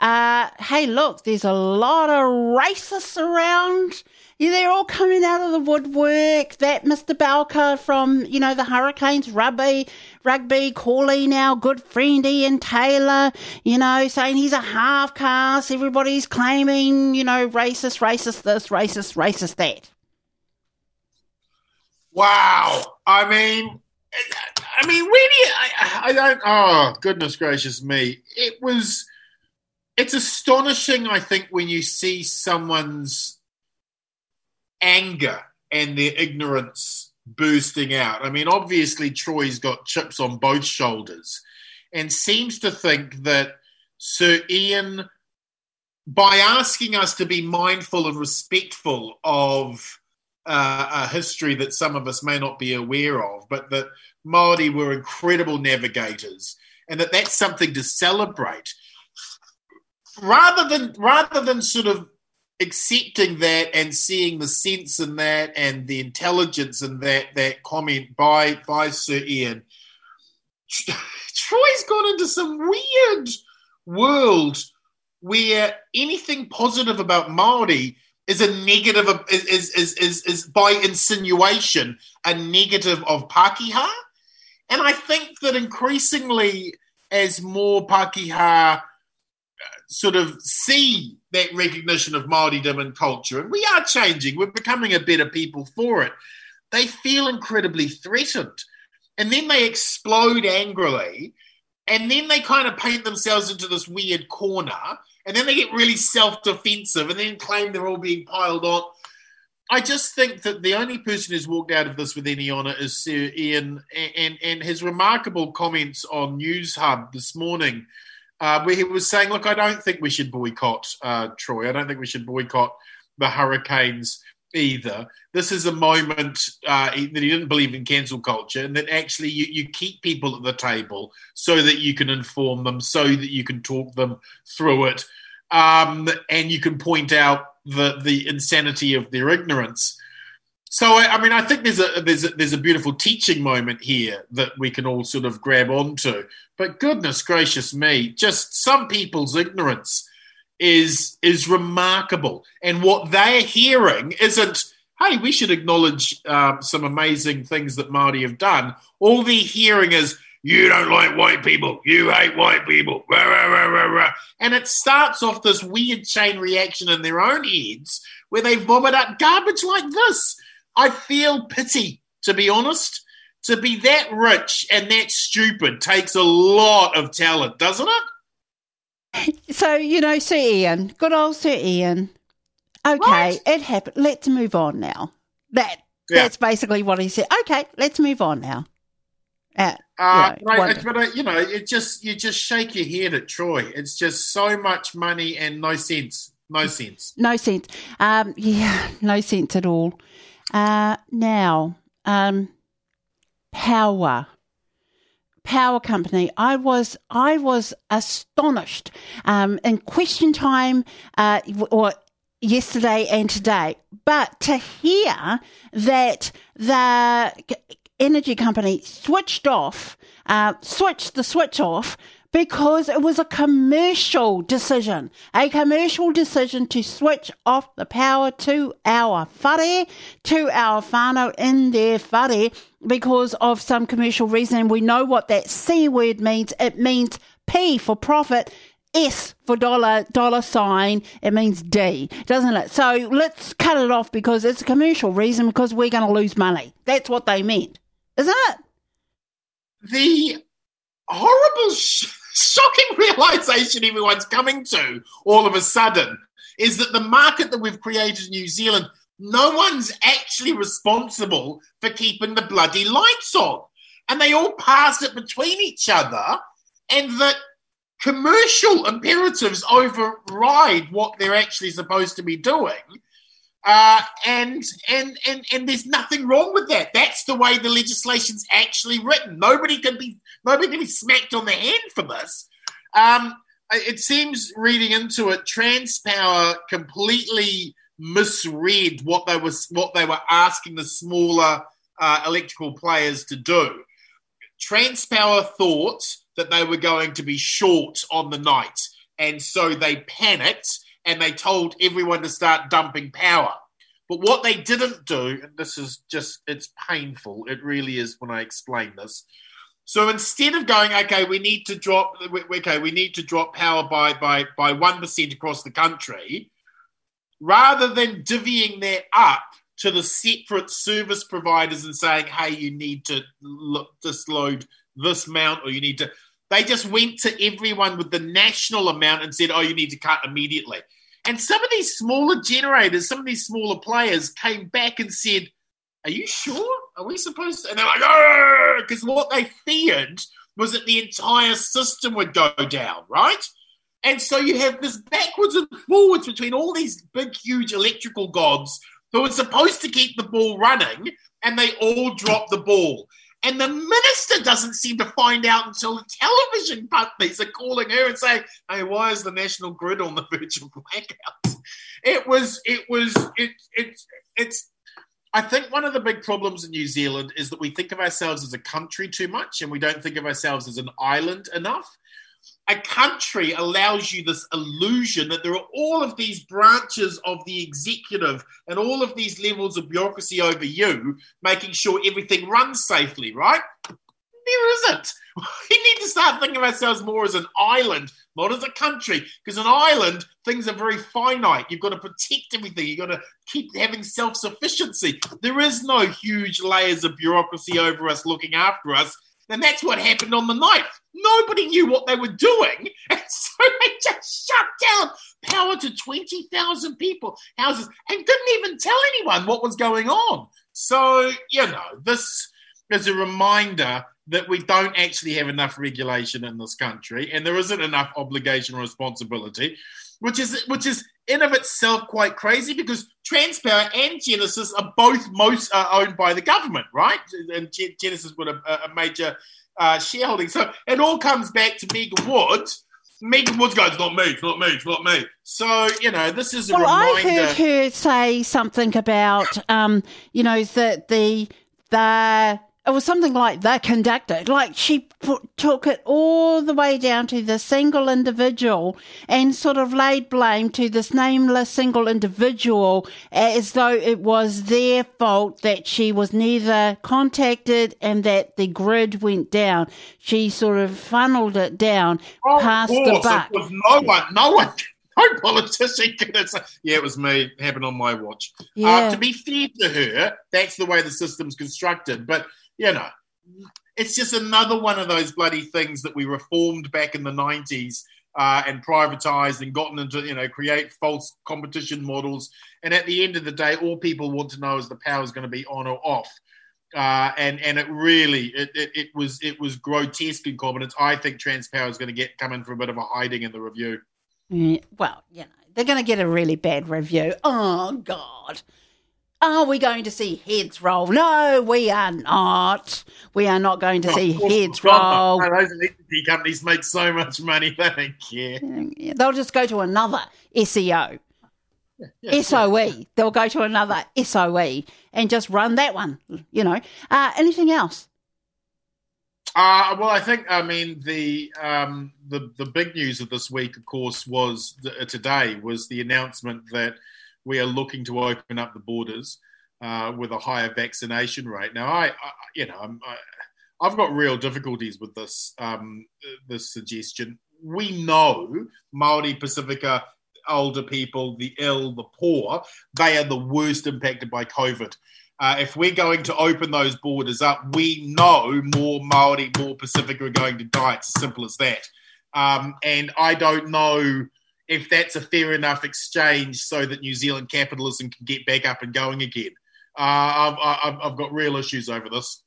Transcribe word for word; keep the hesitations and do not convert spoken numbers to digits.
Uh, hey, look, there's a lot of racists around. Yeah, they're all coming out of the woodwork. That Mister Balker from, you know, the Hurricanes rugby, rugby calling our good friend Ian Taylor, you know, saying he's a half-caste. Everybody's claiming, you know, racist, racist this, racist, racist that. Wow. I mean, I mean, where do you, I, I don't, oh, goodness gracious me. It was, it's astonishing, I think, when you see someone's anger and their ignorance bursting out. I mean, obviously Troy's got chips on both shoulders and seems to think that Sir Ian, by asking us to be mindful and respectful of uh, a history that some of us may not be aware of, but that Māori were incredible navigators and that that's something to celebrate, rather than rather than sort of accepting that and seeing the sense in that and the intelligence in that that comment by by Sir Ian. Troy's gone into some weird world where anything positive about Māori is a negative of, is, is is is is by insinuation a negative of Pākehā. And I think that increasingly as more Pākehā sort of see that recognition of Māoridom and culture, and we are changing, we're becoming a better people for it, they feel incredibly threatened. And then they explode angrily, and then they kind of paint themselves into this weird corner, and then they get really self-defensive and then claim they're all being piled on. I just think that the only person who's walked out of this with any honour is Sir Ian, and, and, and his remarkable comments on News Hub this morning, Uh, where he was saying, look, I don't think we should boycott uh, Troy. I don't think we should boycott the Hurricanes either. This is a moment uh, that he didn't believe in cancel culture, and that actually you, you keep people at the table so that you can inform them, so that you can talk them through it, um, and you can point out the, the insanity of their ignorance. So, I mean, I think there's a there's a, there's a beautiful teaching moment here that we can all sort of grab onto. But goodness gracious me, just some people's ignorance is is remarkable. And what they're hearing isn't, hey, we should acknowledge um, some amazing things that Māori have done. All they're hearing is, you don't like white people, you hate white people, rah, rah, rah, rah, rah. And it starts off this weird chain reaction in their own heads where they vomit up garbage like this. I feel pity, to be honest. To be that rich and that stupid takes a lot of talent, doesn't it? So, you know, Sir Ian, good old Sir Ian. Okay, Right. it happened. Let's move on now. That Yeah. That's basically what he said. Okay, let's move on now. Uh, Uh, you know, right, wonder- but uh, you know, it just you just shake your head at Troy. It's just so much money and no sense, no sense. No sense. Um, yeah, no sense at all. Uh, now, um, Power. Power Company. I was I was astonished um, in question time uh, or yesterday and today. But to hear that the energy company switched off, uh, switched the switch off because it was a commercial decision, a commercial decision to switch off the power to our whare, to our whānau in their whare because of some commercial reason. And we know what that C word means. It means P for profit, S for dollar, dollar sign. It means D, doesn't it? So let's cut it off because it's a commercial reason because we're going to lose money. That's what they meant, isn't it? The horrible, sh- shocking realisation everyone's coming to all of a sudden is that the market that we've created in New Zealand, no one's actually responsible for keeping the bloody lights on. And they all pass it between each other, and that commercial imperatives override what they're actually supposed to be doing. Uh, and, and and and there's nothing wrong with that. That's the way the legislation's actually written. Nobody can be nobody can be smacked on the hand for this. Um, it seems, reading into it, Transpower completely misread what they was what they were asking the smaller uh, electrical players to do. Transpower thought that they were going to be short on the night. And so they panicked and they told everyone to start dumping power. But what they didn't do, and this is just, it's painful, it really is when I explain this. So instead of going, okay, we need to drop, okay, we need to drop power by by by one percent across the country, rather than divvying that up to the separate service providers and saying, hey, you need to look, just load this amount, or you need to, they just went to everyone with the national amount and said, oh, you need to cut immediately. And some of these smaller generators, some of these smaller players came back and said, are you sure? Are we supposed to? And they're like, oh, because what they feared was that the entire system would go down, right? And so you have this backwards and forwards between all these big, huge electrical gods who are supposed to keep the ball running, and they all drop the ball. And the minister doesn't seem to find out until the television companies are calling her and saying, hey, why is the national grid on the verge of blackout? It was, it was, it, it, it's, I think one of the big problems in New Zealand is that we think of ourselves as a country too much, and we don't think of ourselves as an island enough. A country allows you this illusion that there are all of these branches of the executive and all of these levels of bureaucracy over you, making sure everything runs safely, right? There isn't. We need to start thinking of ourselves more as an island, not as a country, because an island, things are very finite. You've got to protect everything. You've got to keep having self-sufficiency. There is no huge layers of bureaucracy over us looking after us. And that's what happened on the night. Nobody knew what they were doing. And so they just shut down power to twenty thousand people, houses, and didn't even tell anyone what was going on. So, you know, this is a reminder that we don't actually have enough regulation in this country, and there isn't enough obligation or responsibility, which is which is in of itself quite crazy, because Transpower and Genesis are both most uh, owned by the government, right? And G- Genesis with a, a major uh, shareholding. So it all comes back to Megan Woods. Megan Woods goes, not me, it's not me, it's not me. So, you know, this is a well, reminder. I heard her say something about, um, you know, that the the... It was something like the conductor, like she put, took it all the way down to the single individual and sort of laid blame to this nameless single individual as though it was their fault that she was neither contacted and that the grid went down. She sort of funneled it down oh, past of course, the buck. It was no one, no one. No politician could say, yeah, it was me. It happened on my watch. Yeah. Uh, to be fair to her, that's the way the system's constructed. But, you know, it's just another one of those bloody things that we reformed back in the nineties uh, and privatised and gotten into, you know, create false competition models. And at the end of the day, all people want to know is the power is going to be on or off. Uh, and and it really it, it, it was it was grotesque incompetence. I think Transpower is going to get come in for a bit of a hiding in the review. Yeah, well, you know, they're going to get a really bad review. Oh, God. Are we going to see heads roll? No, we are not. We are not going to see heads roll. Those electricity companies make so much money, they don't care. Yeah, they'll just go to another S E O. Yeah, yeah, S O E. Yeah. They'll go to another S O E and just run that one, you know. Uh, anything else? Uh, well, I think, I mean, the, um, the the big news of this week, of course, was the, today was the announcement that we are looking to open up the borders uh, with a higher vaccination rate. Now, I, I you know, I'm, I, I've got real difficulties with this um, this suggestion. We know Māori, Pacifica, older people, the ill, the poor, they are the worst impacted by COVID. Uh, if we're going to open those borders up, we know more Māori, more Pacifica are going to die. It's as simple as that. Um, and I don't know if that's a fair enough exchange so that New Zealand capitalism can get back up and going again. Uh, I've, I've, I've got real issues over this.